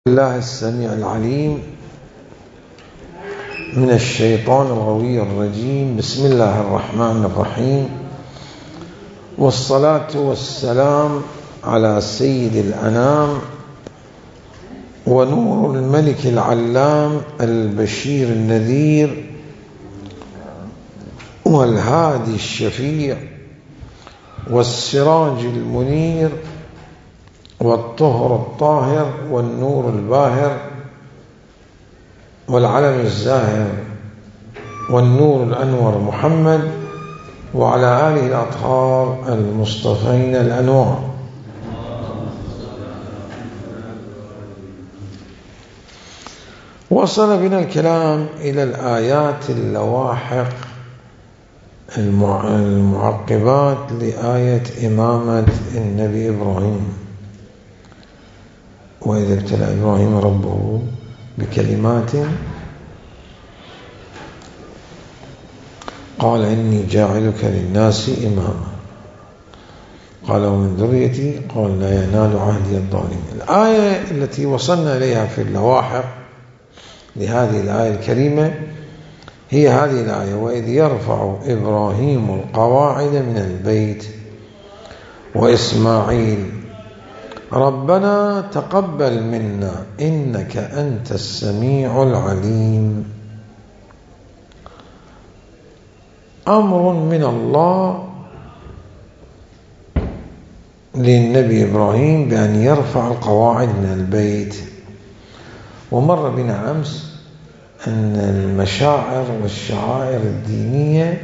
الله السميع العليم من الشيطان الغوي الرجيم. بسم الله الرحمن الرحيم، والصلاة والسلام على سيد الأنام ونور الملك العلام البشير النذير والهادي الشفيع والسراج المنير والطهر الطاهر والنور الباهر والعلم الزاهر والنور الأنور محمد وعلى آله الأطهار المصطفين الأنوار. وصل بنا الكلام إلى الآيات اللواحق المعقبات لآية إمامة النبي إبراهيم: وإذا ابتلى إبراهيم ربه بكلمات قال إني جاعلك للناس إماما قال ومن ذريتي قال لا ينال عهدي الظالمين. الآية التي وصلنا إليها في اللواحق لهذه الآية الكريمة هي هذه الآية: وإذ يرفع إبراهيم القواعد من البيت وإسماعيل ربنا تقبل منا إنك أنت السميع العليم. أمر من الله للنبي إبراهيم بأن يرفع القواعد من البيت. ومر بنا أمس أن المشاعر والشعائر الدينية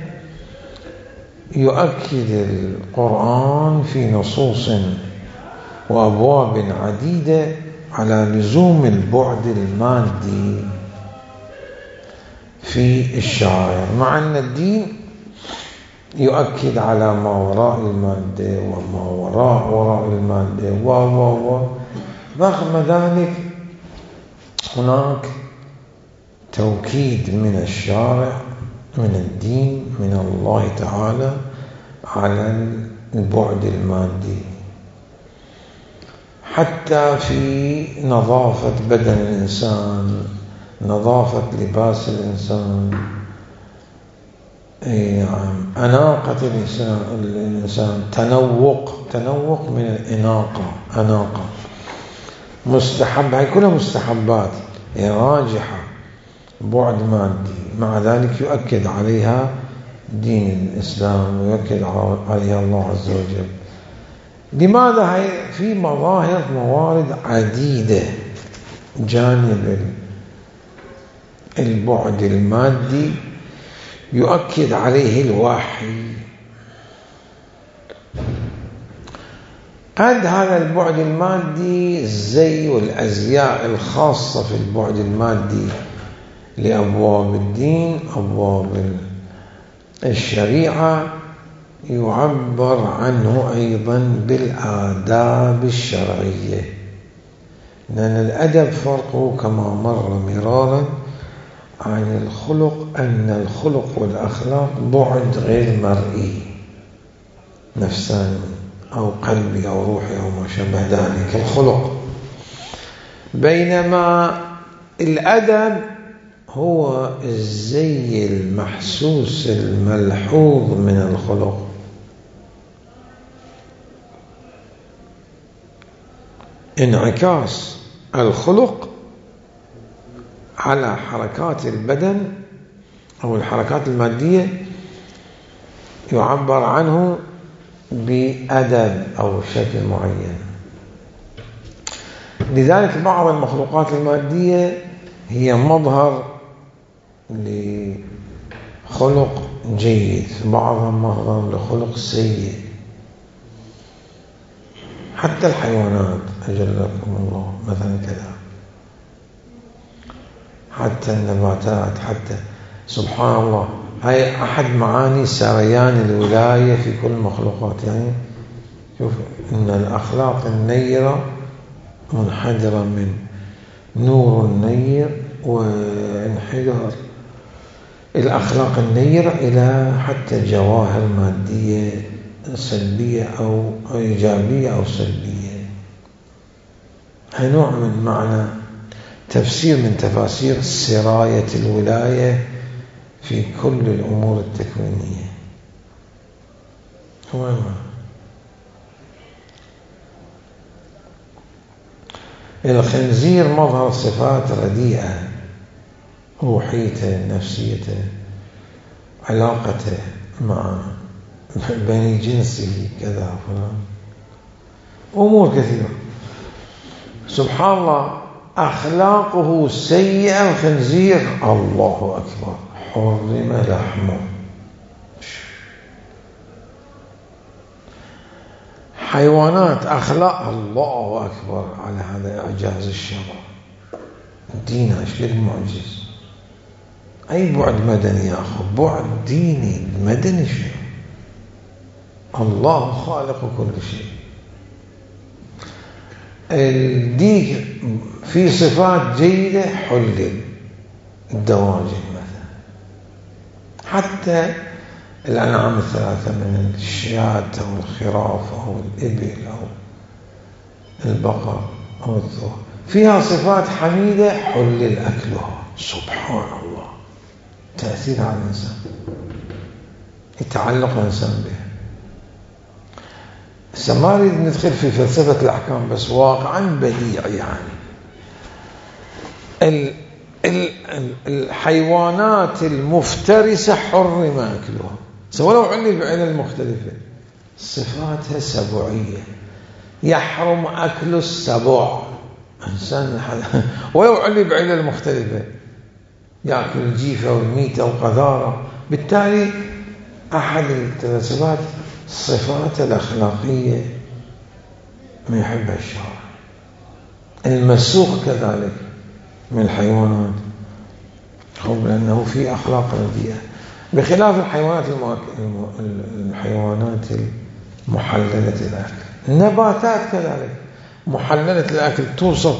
يؤكد القرآن في نصوص وأبواب عديدة على لزوم البعد المادي في الشعائر، مع أن الدين يؤكد على ما وراء المادة وما وراء المادة رغم ذلك هناك توكيد من الشارع من الدين من الله تعالى على البعد المادي، حتى في نظافة بدن الإنسان، نظافة لباس الإنسان، أناقة الإنسان، تنوق من أناقة مستحبة، هي كلها مستحبات راجحة، بعد مادي، مع ذلك يؤكد عليها دين الإسلام ويؤكد عليها الله عز وجل. لماذا؟ هي في موارد عديدة جانب البعد المادي يؤكد عليه الوحي. هذا البعد المادي الزي والأزياء الخاصة في البعد المادي لأبواب الدين، أبواب الشريعة، يعبر عنه أيضا بالآداب الشرعية، لأن الأدب فرقه كما مر مرارا عن الخلق، أن الخلق والأخلاق بعد غير مرئي، نفساني أو قلبي أو روحي أو ما شابه ذلك الخلق، بينما الأدب هو الزي المحسوس الملحوظ من الخلق. انعكاس الخلق على حركات البدن أو الحركات المادية يعبر عنه بأدب أو شكل معين. لذلك بعض المخلوقات المادية هي مظهر لخلق جيد، بعضها مظهر لخلق سيء، حتى الحيوانات أجلكم الله مثلا كذا، حتى النباتات، حتى سبحان الله هاي أحد معاني سريان الولاية في كل المخلوقات. يعني شوف إن الأخلاق النيرة منحدرة من نور النير وانحدار الأخلاق النيرة إلى حتى جواهر مادية سلبية أو إيجابية أو سلبية. هي نوع من معنى تفسير من تفاسير سراية الولاية في كل الأمور التكوينية. الخنزير مظهر صفات رديئة، روحيته، نفسيته، علاقته مع بني جنسه كذا فلان، أمور كثيرة. سبحان الله، أخلاقه سيئة الخنزير، الله أكبر، حرم لحمه. حيوانات أخلاق، الله أكبر على هذا إعجاز الشرع. دينه شكل معجز. أي بعد مدني يا أخو، بعد ديني مدني شيء. الله خالق كل شيء. الديك في صفات جيدة حلل، الدواجن مثلا، حتى الأنعام الثلاثة من الشاة أو الخراف أو الإبل أو البقر أو الثور فيها صفات حميدة حلل أكلها. سبحان الله، تأثير على الإنسان، يتعلق الإنسان به. ما نريد ندخل في فلسفة الأحكام، بس واقعا بديع. يعني الحيوانات المفترسة حرم أكلها، ولو علل بعلل مختلفة. صفاتها سبوعية، يحرم أكل السبوع إنسان ولو علل بعلل مختلفة، يأكل الجيفة والميتة والقذارة. بالتالي أحد الصفات الصفات الأخلاقية ما يحبها الشرع. المسوخ كذلك من الحيوانات، لأنه في أخلاق رديئة، بخلاف الحيوانات المحللة الأكل. النباتات كذلك محللة الأكل، توصف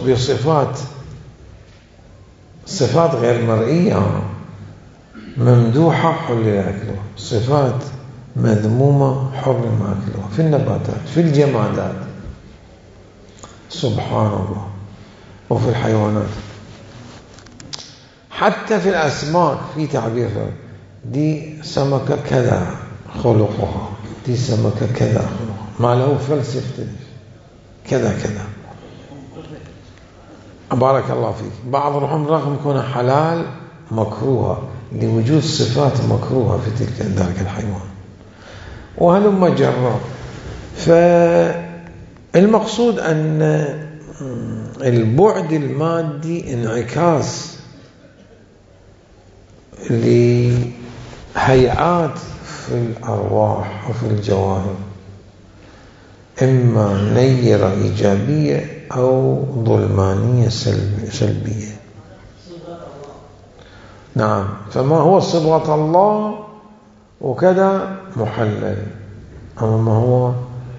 صفات غير مرئية، ممدوحة حلل أكلها، صفات مذمومة حرم أكلها في النباتات، في الجمادات، سبحان الله، وفي الحيوانات، حتى في الأسماك في تعبير، دي سمكة كذا خلقها، دي سمكة كذا خلقها، ما له فلسفة كذا كذا. بارك الله فيك. بعض اللحوم رغم كونها حلال مكروهة لوجود صفات مكروهة في ذلك الحيوان، وهلم جرى. فالمقصود أن البعد المادي انعكاس لهيئات في الأرواح وفي الجواهر، إما نيرة إيجابية أو ظلمانية سلبية. نعم، فما هو صبغة الله وكذا محلل، أما ما هو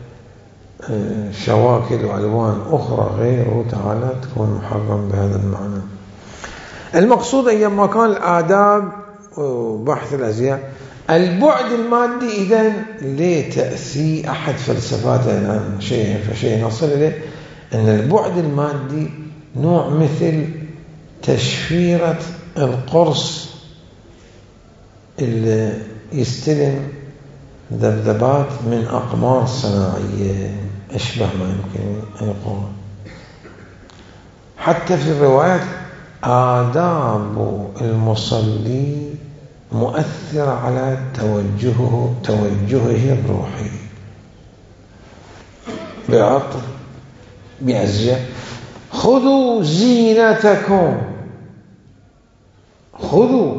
شواكل وألوان أخرى غيره تعالى تكون محرم بهذا المعنى. المقصود أيما كان الآداب وبحث الأزياء، البعد المادي إذن ليه تأثير أحد فلسفاته الآن شيء نصل إليه أن البعد المادي نوع مثل تشفيرة القرص اللي يستلم ذبذبات من أقمار صناعية، أشبه ما يمكن أن يقول. حتى في الروايات آداب المصلي مؤثر على توجهه الروحي، بعطر، بأزياء. خذوا زينتكم، خذوا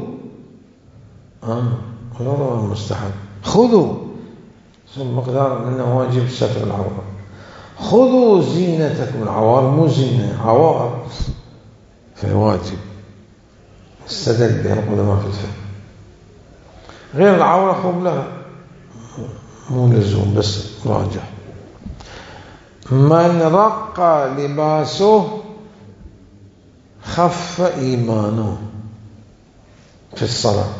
غير مستحب، خذوا مقدار منه واجب ستر العورة. خذوا زينتكم، العوار مو زينة، عوار فواجب استدل بها القدماء في الفقه. غير العورة خذ لها، مو لزوم بس راجح. من رق لباسه خف إيمانه في الصلاة.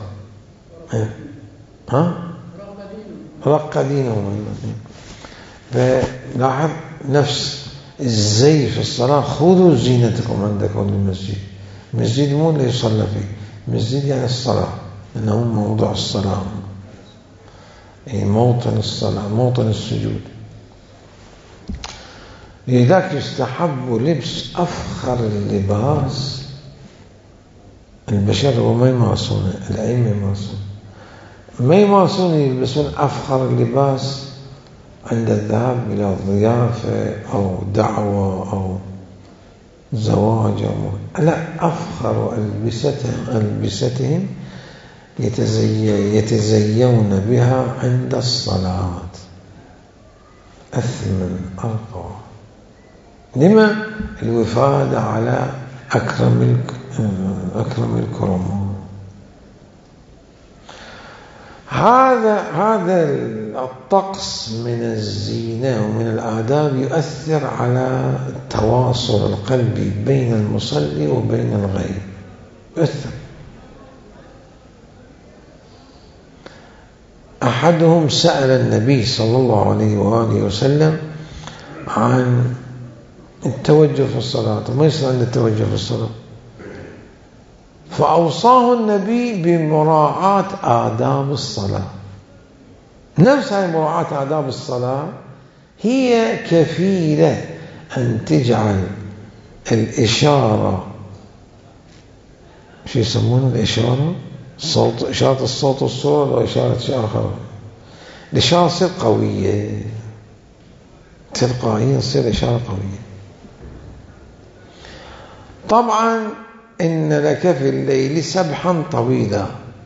رق دينه. فلاحظ نفس الزي في الصلاة خذوا زينتكم عندكم للمسجد. المسجد مو اللي يصلى فيه، المسجد يعني الصلاة، إنه موضع الصلاة، يعني موطن الصلاة، موطن السجود. لذلك يستحب لبس أفخر اللباس. البشر وما يمارسون، الأئمة يمارسون، ما يمارسون يلبسون أفخر اللباس عند الذهاب إلى ضيافة أو دعوة أو زواج أو لا، أفخر ألبستهم يتزيون بها عند الصلاة، أثمن أرقى. لما؟ الوفادة على أكرم الكرم. هذا الطقس من الزينة ومن الآداب يؤثر على التواصل القلبي بين المصلي وبين الغير، يؤثر. أحدهم سأل النبي صلى الله عليه وآله وسلم عن التوجه في الصلاة، وما يصير عند التوجه في الصلاة، فأوصاه النبي بمراعاة آداب الصلاة. نفس هذه مراعاة آداب الصلاة هي كفيلة أن تجعل الإشارة، شو يسمونه الإشارة؟ الصوت، إشارة الصوت والصورة، أو إشارة شيء آخر، الإشارة تصير قوية تلقائيا، تصير إشارة قوية. طبعا إن لك في الليل سبحا طويلا،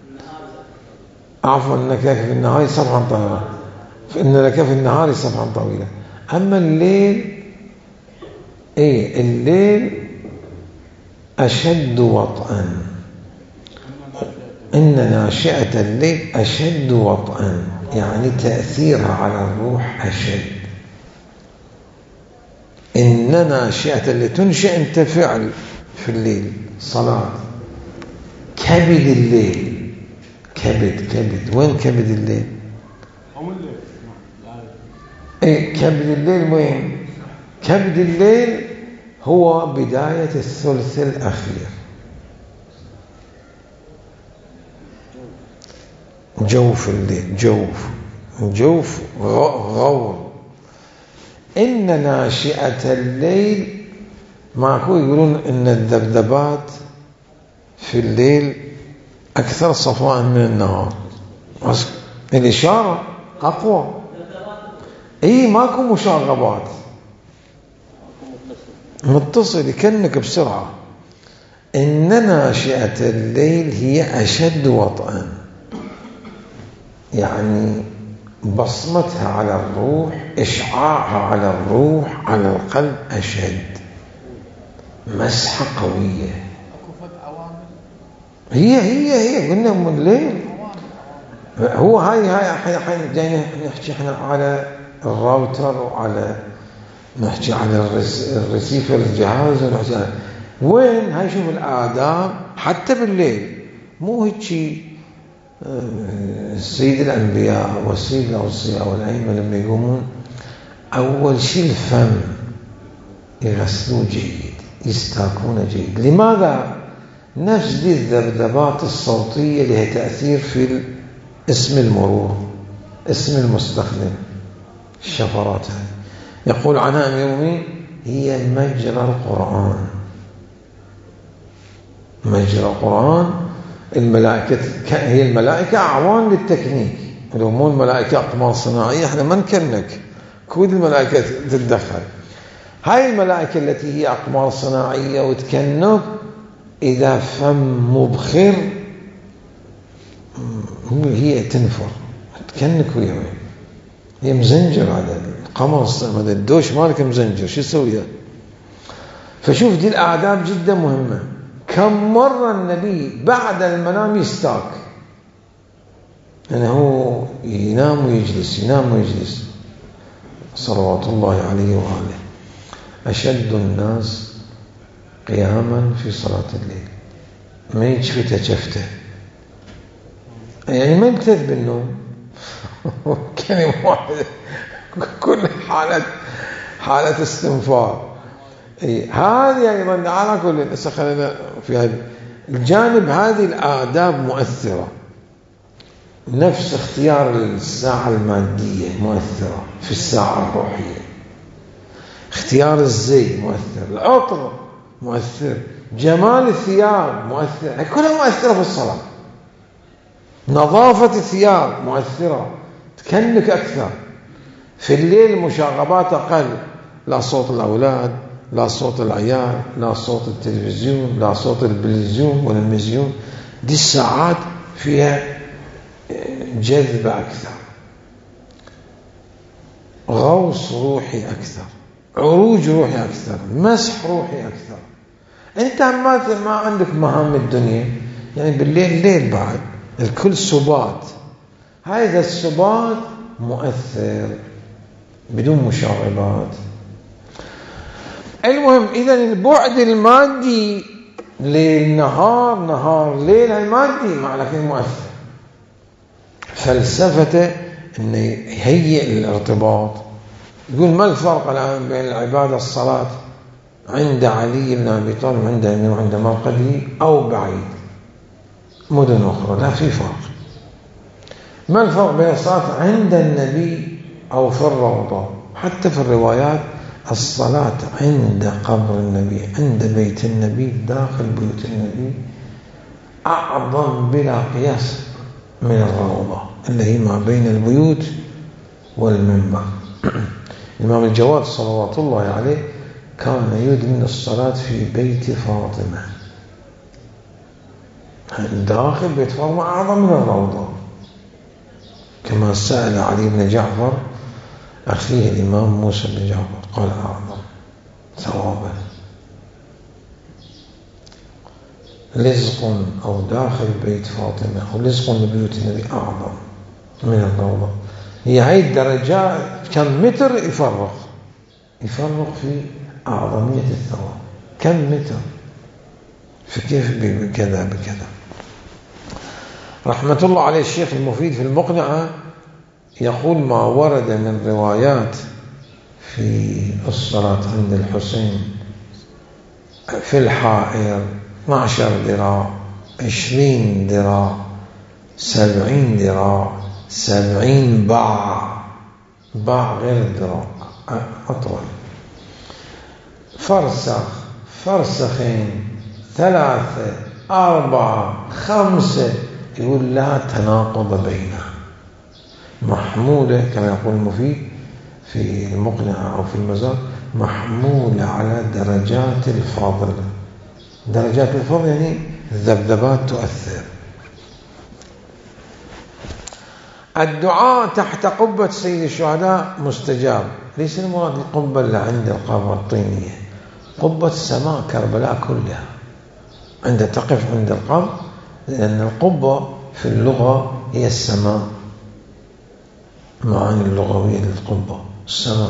عفوا إنك في النهار سبحا طويلا، فإن لك في النهار سبحا طويلا. أما الليل الليل أشد وطئا، إن ناشئة الليل أشد وطئا، يعني تأثيرها على الروح أشد. إن ناشئة الليل، تنشئ أنت فعل في الليل، صلاة. كبد الليل، كبد وين كبد الليل؟ كبد الليل وين؟ كبد الليل هو بداية الثلث الأخير، جوف الليل، جوف غور. إن ناشئة الليل، معكو يقولون إن الذبذبات في الليل أكثر صفاء من النهار، الإشارة أقوى. ماكو مشاغبات، متصل كأنك بسرعة. إن ناشئة الليل هي أشد وطئا، يعني بصمتها على الروح، إشعاعها على الروح، على القلب أشد، مسحة قوية. هي قلنا من الليل. هو هاي جاي نحكي احنا على الراوتر، وعلى نحكي على الريسيفر الجهاز، ونحكي على وين. هاي شوف الآداب حتى بالليل، مو هيك. سيد الأنبياء والسيد الأوصياء والأئمة لما يقومون أول شيء الفم يغسلوه جيد، يستاكونه جيد. لماذا؟ نفس دي الذبذبات الصوتية لها تأثير في اسم المرور، اسم المستخدم، الشفرات هذه. يقول عنها أمير المؤمنين هي مجرى القرآن. مجرى القرآن. الملائكة هي الملائكة أعوان للتكنيك، لو مو الملائكة أقمار صناعية احنا ما نكنك، كل الملائكة تتدخل. هاي الملائكة التي هي أقمار صناعية وتكنك، إذا فم مبخر هي تنفر تكنك وياه. هي مزنجر، على القمر هذا الدوش مالك مزنجر، شو يسوي؟ فشوف دي الآداب جدا مهمة. كم مرة النبي بعد المنام يستاك، يعني هو ينام ويجلس صلوات الله عليه وآله. أشد الناس قياما في صلاة الليل، ما يجفته جفته، يعني ما يبتث بالنوم كلمة واحدة. كل حالة استنفار. هذه أيضا على كل خلينا في هذا الجانب. هذه الآداب مؤثرة، نفس اختيار الساعة المادية مؤثرة في الساعة الروحية، اختيار الزي مؤثر، العطر مؤثر، جمال الثياب مؤثر، كلها مؤثرة في الصلاة. نظافة الثياب مؤثرة، تكنك أكثر. في الليل مشاغبات أقل، لا صوت الأولاد، لا صوت العيال، لا صوت التلفزيون، لا صوت البليزيون ولا المزيون. دي الساعات فيها جذب أكثر، غوص روحي أكثر، عروج روحي أكثر، مسح روحي أكثر. أنت ما عندك مهام الدنيا، يعني بالليل ليل بعد الكل سبات. هذا السبات مؤثر بدون مشاغبات. المهم إذا البعد المادي ليل نهار، نهار ليل، المادي لكن مؤثر. فلسفته أنه يهيئ الارتباط. يقول ما الفرق الآن بين العبادة الصلاة عند علي بن أبي طالب عند مرقده أو بعيد مدن أخرى؟ لا في فرق. ما الفرق بين الصلاة عند النبي أو في الروضة؟ حتى في الروايات الصلاة عند قبر النبي، عند بيت النبي، داخل بيوت النبي أعظم بلا قياس من الروضة اللي هي ما بين البيوت والمنبر. الإمام الجواد صلوات الله عليه كان يدمن الصلاة في بيت فاطمة، داخل بيت فاطمة أعظم من الروضة، كما سأل علي بن جعفر أخيه الإمام موسى بن جعفر قال أعظم ثوابا. لزق أو داخل بيت فاطمة أو لزق ببيوت النبي أعظم من الروضة. هي هاي الدرجات كم متر يفرق في أعظمية الثواب، كم متر في كيف بكذا بكذا. رحمة الله عليه الشيخ المفيد في المقنعة يقول ما ورد من روايات في الصلاة عند الحسين في الحائر 12 ذراع، 20 ذراع، 70 ذراع، 70 باع غير الذراع أطول، فرسخ، فرسخين، 3، 4، 5. يقول لا تناقض بينها، محمولة كما يقول المفيد في المقنعة أو في المزار، محمولة على درجات الفضل. درجات الفضل يعني الذبذبات تؤثر. الدعاء تحت قبة سيد الشهداء مستجاب. ليس المراد القبة اللي عند القبر الطينية، قبة السماء كربلاء كلها عند تقف عند القبر، لأن القبة في اللغة هي السماء، معاني اللغوية للقبة السماء.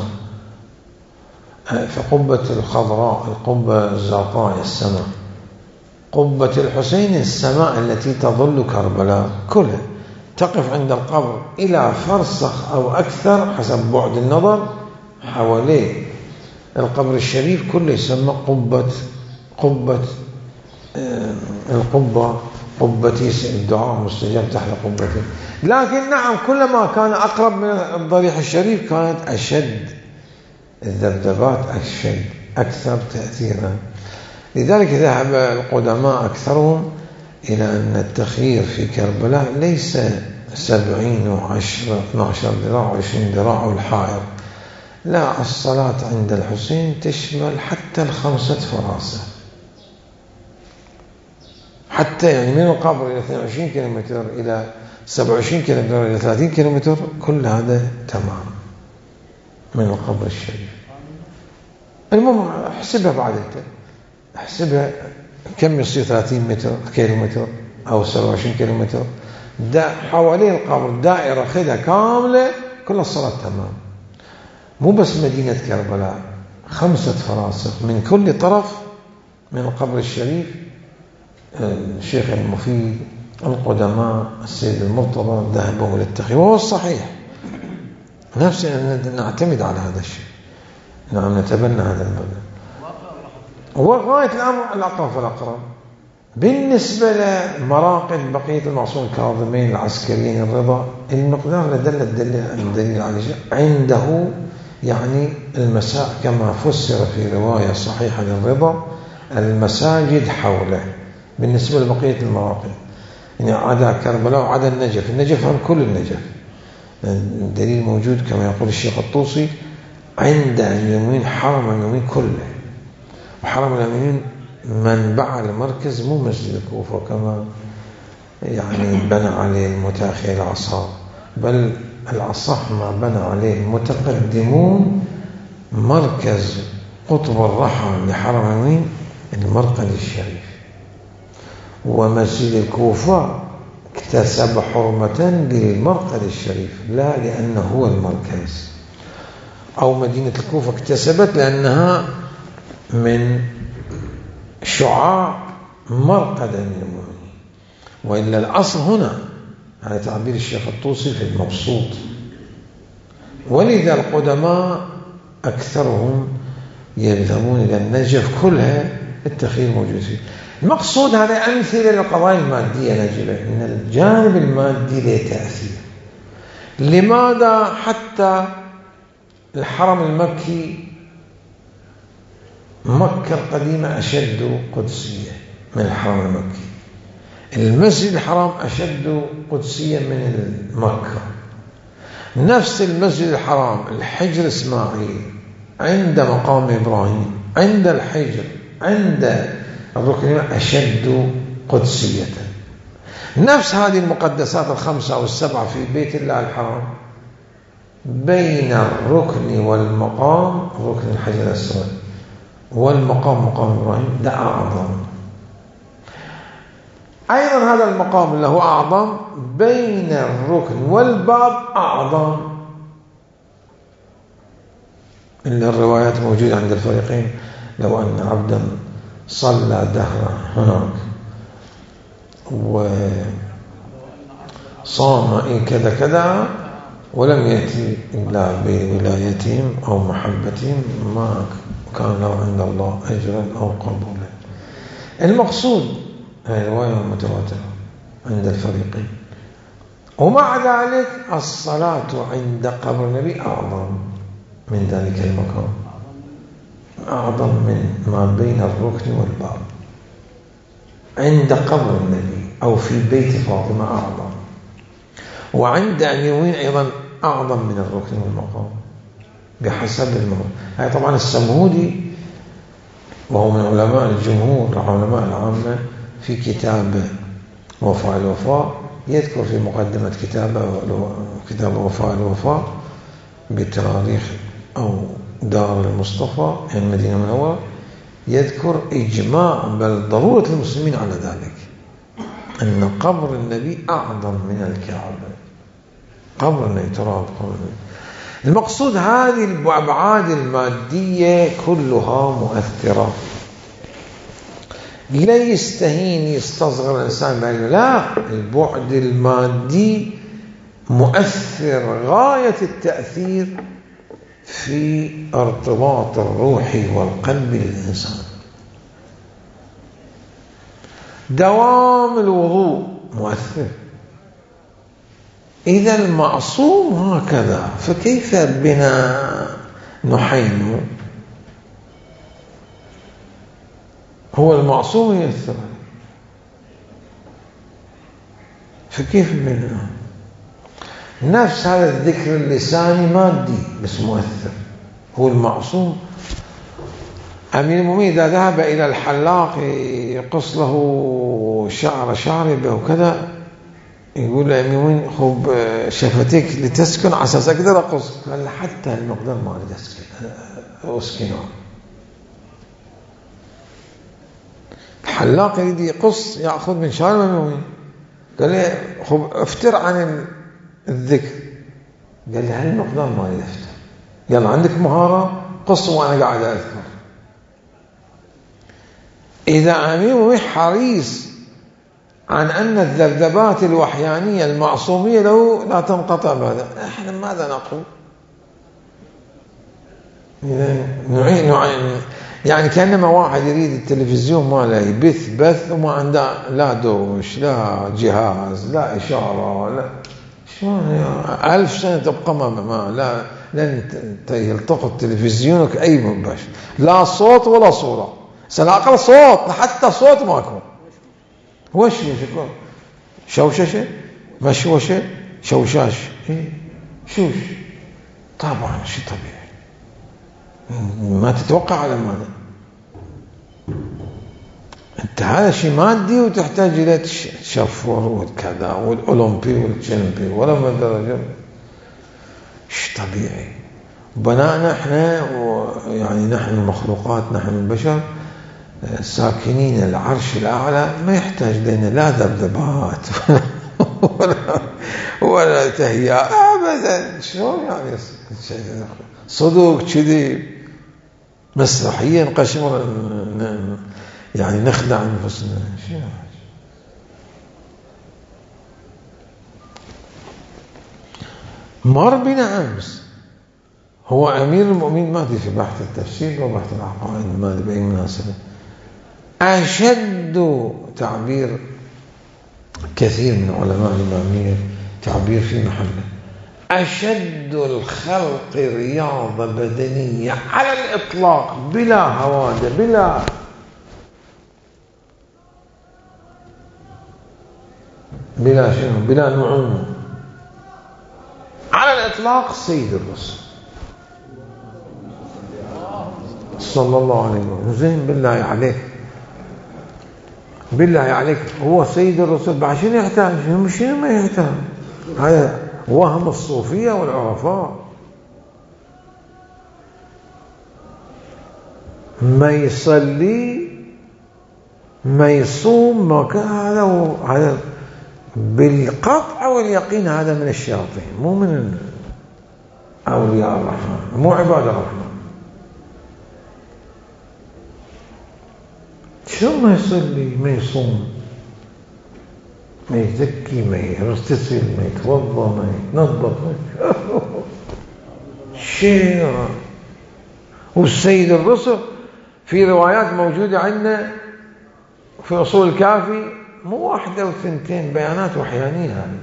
فقبة الخضراء القبة الزرقاء السماء، قبة الحسين السماء التي تظل كربلاء كلها. تقف عند القبر إلى فرسخ أو أكثر حسب بعد النظر حواليه القبر الشريف كله يسمى قبة القبة، قبتي الدعاء مستجاب تحت قبتي. لكن نعم كلما كان أقرب من الضريح الشريف كانت أشد الذبذبات، أكثر تأثيرا. لذلك ذهب القدماء أكثرهم إلى أن التخيير في كربلاء ليس 70 و10 12 ذراع و20 ذراع والحائر، لا، الصلاة عند الحسين تشمل حتى 5 فراسة، حتى يعني من القبر إلى 22 كيلومتر إلى 27 كيلومتر إلى 30 كيلومتر، كل هذا تمام من القبر الشريف. المهم احسبها بعد انت، احسبها كم يصير 30 كيلومتر أو 27 كيلومتر، حوالين القبر دائرة خذها كاملة، كل الصلاة تمام. مو بس مدينة كربلاء، 5 فراسخ من كل طرف من القبر الشريف. الشيخ المفيد، القدماء، السيد المرتضى ذهبوا للتخيير، وهو الصحيح، نفسي أن نعتمد على هذا الشيء. نعم نتبنى هذا المبدأ. وغاية الأمر الأقرب فالأقرب. بالنسبة لمراقد بقية المعصوم الكاظمين العسكريين الرضا، المقدار الذي دل الدليل عليه عنده يعني المساء كما فسر في رواية صحيحة للرضا المساجد حوله بالنسبة لبقية المراقد، يعني عدا كربلاء وعدا النجف. النجف هم كل النجف. الدليل موجود كما يقول الشيخ الطوسي عند اليمين حرم اليمين كله، وحرم اليمين منبع المركز مو مسجد الكوفة كما يعني بنى عليه المتأخر العصار، بل الأصح ما بنى عليه المتقدمون مركز قطب الرحى لحرم اليمين المرقد الشريف. ومسجد الكوفة اكتسب حرمة للمرقد الشريف لا لأنه هو المركز، أو مدينة الكوفة اكتسبت لأنها من شعاع مرقد المؤمنين، وإلا الأصل هنا على تعبير الشيخ الطوسي في المبسوط. ولذا القدماء أكثرهم يذهبون إلى النجف كلها التخيل موجود فيه. المقصود هذا أمثلة للقضايا المادية نجلة، إن الجانب المادي له تأثير. لماذا حتى الحرم المكي مكة القديمة أشد قدسية من الحرم المكي، المسجد الحرام أشد قدسية من مكة، نفس المسجد الحرام الحجر إسماعيل عند مقام إبراهيم عند الحجر عند الركن أشد قدسية. نفس هذه المقدسات الخمسة أو السبعة في بيت الله الحرام بين الركن والمقام، ركن الحجر الأسود والمقام مقام إبراهيم ده أعظم. أيضا هذا المقام له أعظم بين الركن والباب أعظم. إن الروايات موجودة عند الفريقين لو أن عبدا صلى دهرا هناك وصام كذا كذا ولم يأتي إلا بولايتهم أو محبتهم ما كان له عند الله أجرا أو قبولا. المقصود هذه رواية متواترة عند الفريقين. ومع ذلك الصلاة عند قبر النبي أعظم من ذلك المكان، أعظم من ما بين الركن والباب. عند قبر النبي أو في بيت فاطمة أعظم، وعند اليمين أيضا أعظم من الركن والمقام بحسب الموت. هذا طبعا السمهودي وهو من علماء الجمهور علماء العامة في كتاب وفاء الوفاء يذكر في مقدمة كتاب وفاء الوفاء بتاريخ أو دار المصطفى يعني المدينة المنورة، يذكر إجماع بل ضرورة المسلمين على ذلك أن قبر النبي أعظم من الكعبة. قبر النبي تراب قبر النبي. المقصود هذه الأبعاد المادية كلها مؤثرة، لا يستهين يستصغر الإنسان بأنه لا، البعد المادي مؤثر غاية التأثير في ارتباط الروح والقلب للإنسان. دوام الوضوء مؤثر. إذا المعصوم هكذا فكيف بنا نحين؟ هو المعصوم يؤثر، فكيف بنا؟ نفس هذا الذكر اللساني مادي بس مؤثر. هو المعصوم أمير المؤمنين إذا ذهب إلى الحلاق يقص له شعر به وكذا يقول له أمير المؤمنين خب شفتيك لتسكن على أساس أقدر أقص. قال حتى المقدار ما أريد أسكنه. الحلاق يريد يقص يأخذ من شعر أمير المؤمنين، قال له خب افتر عن الذكر. قال له هالمقدار ما أريد أفتر. قال عندك مهارة قص وأنا قاعد أذكر. إذا أمير حريص عن أن الذبذبات الوحيانية المعصومية له لا تنقطع بهذا، إحنا ماذا نقول؟ نوعين، يعني كأنما واحد يريد التلفزيون ماله يبث بث وما عنده لا دوش لا جهاز لا إشارة لا شلون 1000 سنة تبقى ما لا لن يلتقط تلفزيونك أي مباشر، لا صوت ولا صورة، سنأقل صوت حتى صوت ماكو. وش يكون شوششة مشوشة شوشاش شوش طبعا شيء طبيعي ما تتوقع على ماذا انت، هذا شيء مادي وتحتاج الى تشفر والكذا والاولمبي والجنبي ولا ما درجه شيء طبيعي. بناءنا احنا يعني نحن المخلوقات، نحن البشر ساكنين العرش الاعلى، ما يحتاج لنا لا ذبذبات ولا تهيئة ابدا. شلون يعني صدق كذي مسرحيا قشمر يعني نخدع انفسنا. مر بنا امس هو امير المؤمنين، ما ادري في بحث التفسير وبحث العقائد ما ادري باي مناسبه، اشد تعبير كثير من علماء الاماميه تعبير في محله، أشد الخلق رياضة بدنية على الإطلاق بلا هوادة بلا نعومة على الإطلاق سيد الرسل صلى الله عليه وسلم. زين بالله عليك هو سيد الرسل، بعد شنو يحتاج؟ شنو ما يحتاج؟ هذا وهم الصوفية والعرفاء. ما يصلي ما يصوم ما كان، هذا بالقطع واليقين هذا من الشياطين، مو من أولياء الرحمن، مو عباد الرحمن. شو ما يصلي ما يصوم ما يزكي ما يغتسل ما يتوضا ما يتنظف شيء. والسيد الرسل في روايات موجودة عندنا في أصول الكافي، مو واحدة وثنتين، بيانات وحيانية هذه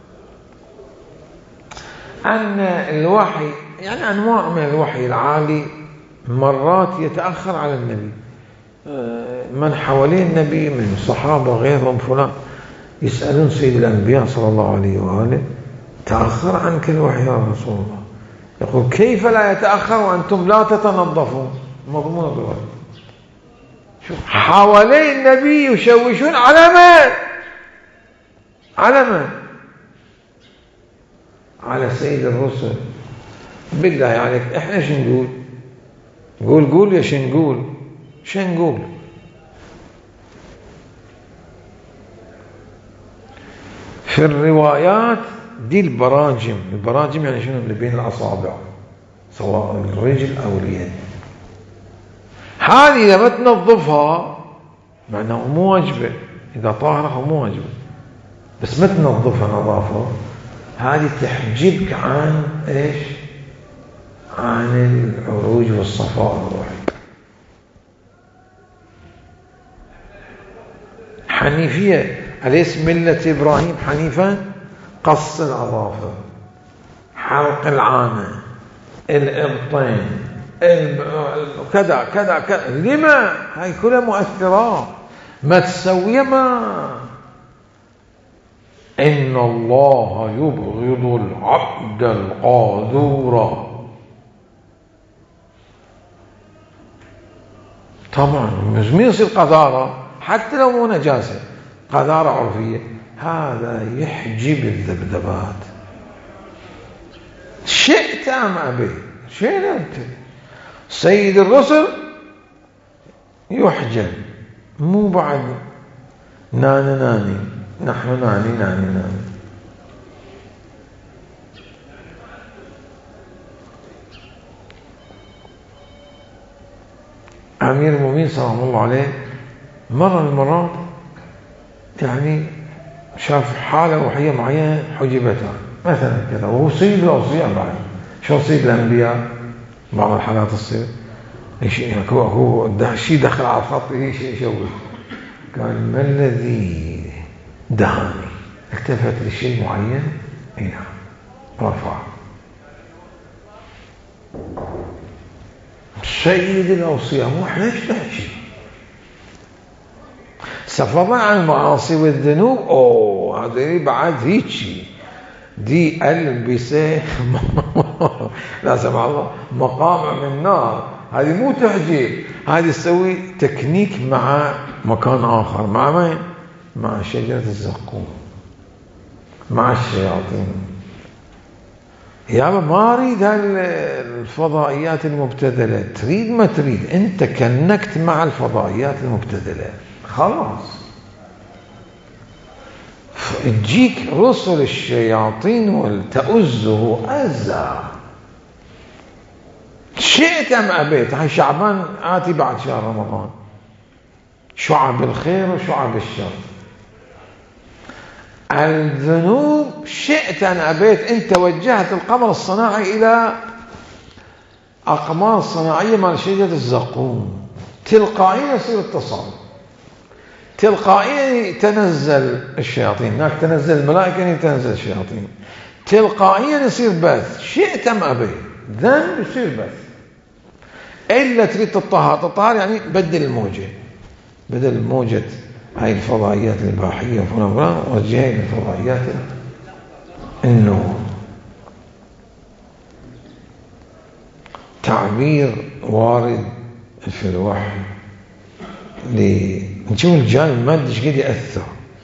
أن الوحي يعني أنواع من الوحي العالي مرات يتأخر على النبي، من حوالين النبي من صحابة غيرهم فلان يسألون سيد الأنبياء صلى الله عليه وآله تأخر عنك الوحي يا رسول الله، يقول كيف لا يتأخر وأنتم لا تتنظفون؟ مضمون الرواية. شوف حوالين النبي يشوشون على من؟ على سيد الرسل. بالله عليك احنا شنقول؟ قول يا شنقول في الروايات دي البراجم يعني شنو؟ اللي بين الأصابع سواء الرجل أو اليد، هذه لما تنظفها معناه مو واجبة، إذا طاهرة مو واجبة، بس ما تنظفها نظافة هذه تحجبك عن إيش؟ عن العروج والصفاء الروحي. حنيفية أليس ملة إبراهيم حنيفا؟ قص الأظافر، حلق العانة، الإبطين، كذا لما؟ هاي كلها مؤثرات ما تسوي ما. إن الله يبغض العبد القاذور. طبعا مين يصير قذارة حتى لو مو نجاسة، قذارة عرفية، هذا يحجب الذبذبات شئت أم أبيت. شئت أنت سيد الرسل يحجب، مو بعد ناني نحن ناني. أمير المؤمنين صلى الله عليه مرة من المرات يعني شاف حالة وحية معينة حجبتها مثلا كذا، وهو سيد الأوصياء بعد. شو سيد الأنبياء؟ بعض الحالات تصير هو شيء دخل على الخط يشوي. قال ما الذي دهاني؟ التفت لشيء معين، نعم، رفع. سيد الأوصياء مو احنا ايش نحكي سفضا عن المعاصي والذنوب. هذا بعد هيك دي ألبسه لا سمع الله مقامع من نار. هذه مو تحجيب، هذه تسوي تكنيك مع مكان آخر. مع مين؟ مع شجرة الزقوم، مع الشياطين. يابا ما أريد الفضائيات المبتذلة، تريد ما تريد أنت كنكت مع الفضائيات المبتذلة خلاص. تجيك رسل الشياطين ولتؤزه أزا شئت أم أبيت. هاي شعبان آتي بعد شهر رمضان، شعب الخير وشعب الشر. الذنوب شئت أم أبيت، أنت وجهت القمر الصناعي إلى أقمار صناعية مال شجرة الزقوم، تلقائيا يصير اتصال، تلقائيا تنزل الشياطين. هناك تنزل الملائكة، تنزل الشياطين، تلقائيا يصير بث. شئت أم أبيت ذنب يصير بث. إلا تريد تطهر يعني بدل الموجة، بدل موجة هاي الفضائيات الإباحية وفلان وجهها إلى الفضائيات النور. تعبير وارد في الوحي نشوف الجانب المادي ايش قد يأثر،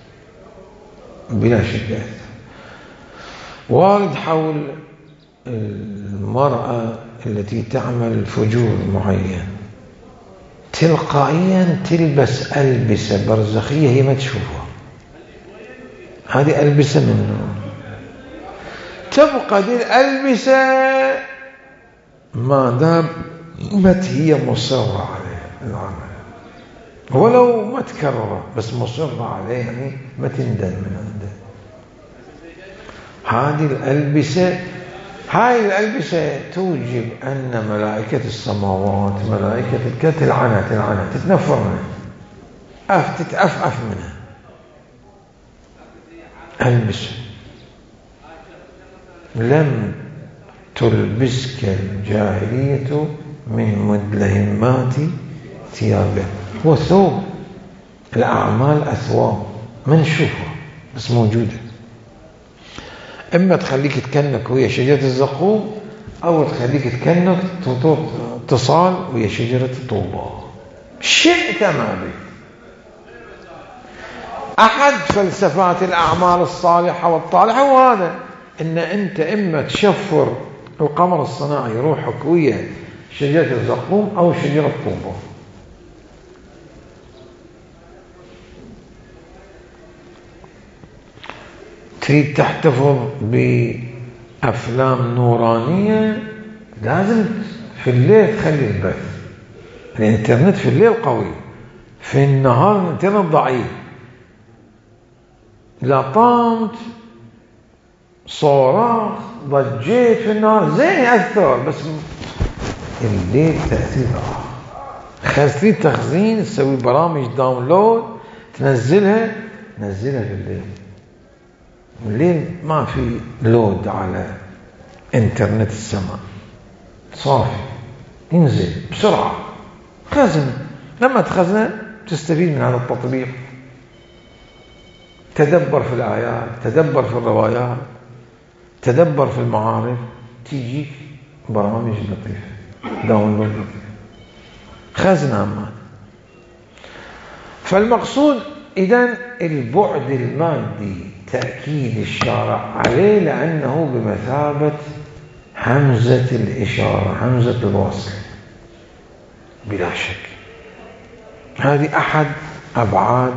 بلا شك يأثر. وارد حول المرأة التي تعمل فجور معين، تلقائيا تلبس ألبسة برزخية هي ما تشوفها. هذه ألبسة من نور، تبقى دي الألبسة ما دامت هي مصرة على العمل، ولو ما تكرر بس مصرة عليه، يعني ما تندل من عنده. هذه الألبسة، هاي الألبسة توجب أن ملائكة السماوات، ملائكة تلعنها تتنفر منها، تتأفأف منها. ألبسة لم تلبسك الجاهلية من مدلهمات ثيابه. وثوب الأعمال أثواب ما نشوفها بس موجودة. إما تخليك تكنك وهي شجرة الزقوم، أو تخليك تكنك اتصال وهي شجرة الطوبة. شئت ما بك. أحد فلسفات الأعمال الصالحة والطالحة هو هذا، إن أنت إما تشفر القمر الصناعي روحك ويا شجرة الزقوم أو شجرة الطوبة. تريد تحتفظ بأفلام نورانية، لازم في الليل تخلي البث. الانترنت في الليل قوي، في النهار الانترنت ضعيف. لطمت صراخ ضجيت في النهار زين يأثر، بس الليل تأثير خاصة تخزين، تسوي برامج داونلود تنزلها في الليل. الليل ما في لود على انترنت السماء، صافي ينزل بسرعة. خزن، لما تخزنه تستفيد من هذا التطبيق. تدبر في الآيات، تدبر في الروايات، تدبر في المعارف، تيجيك برامج لطيفة داونلود لطيفة. خزن عمان. فالمقصود إذن البعد المادي تأكيد الشارع عليه، لأنه بمثابة همزة الإشارة، همزة الوصل بلا شك. هذه أحد أبعاد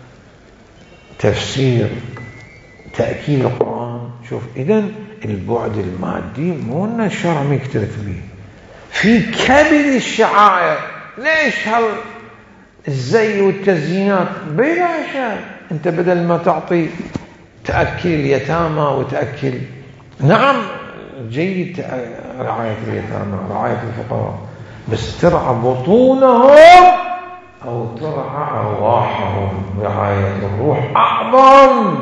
تفسير تأكيد القرآن. شوف إذن البعد المادي مو أن الشرع ما يكترث به، في كبد الشعائر. ليش الزي والتزيينات بلا شك؟ أنت بدل ما تعطي تأكل اليتامى وتأكل، نعم جيد رعاية اليتامى، رعاية الفقراء، بس ترعى بطونهم أو ترعى أرواحهم. رعاية الروح أعظم،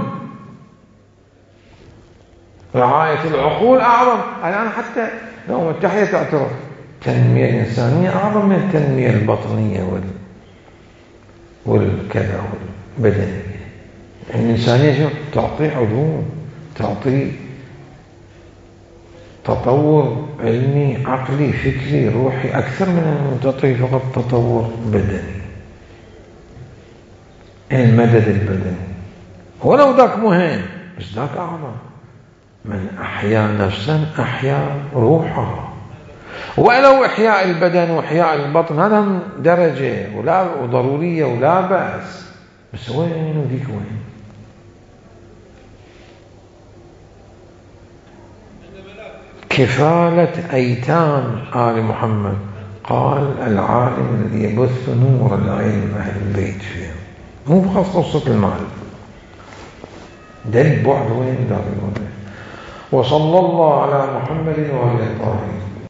رعاية العقول أعظم. الآن حتى الأمم المتحدة تعترف التنمية الإنسانية أعظم من التنمية البطنية والكذا والبدنية. الإنسانية شو تعطي علوم، تعطي تطور علمي عقلي فكري روحي أكثر من أن تعطي فقط تطور بدني. المدد البدني ولو ذاك مهم بس ذاك أعظم. من أحيا نفسا أحيا روحها. ولو إحياء البدن وإحياء البطن هذا درجة وضرورية ولا بأس، بس وين وديك وين؟ كفالة أيتام آل محمد، قال العالم الذي يبث نور العلم أهل البيت فيه، مو بخص قصة المال. ده البعد وين دار الوضع. وصلى الله على محمد وعلى الطاهرين.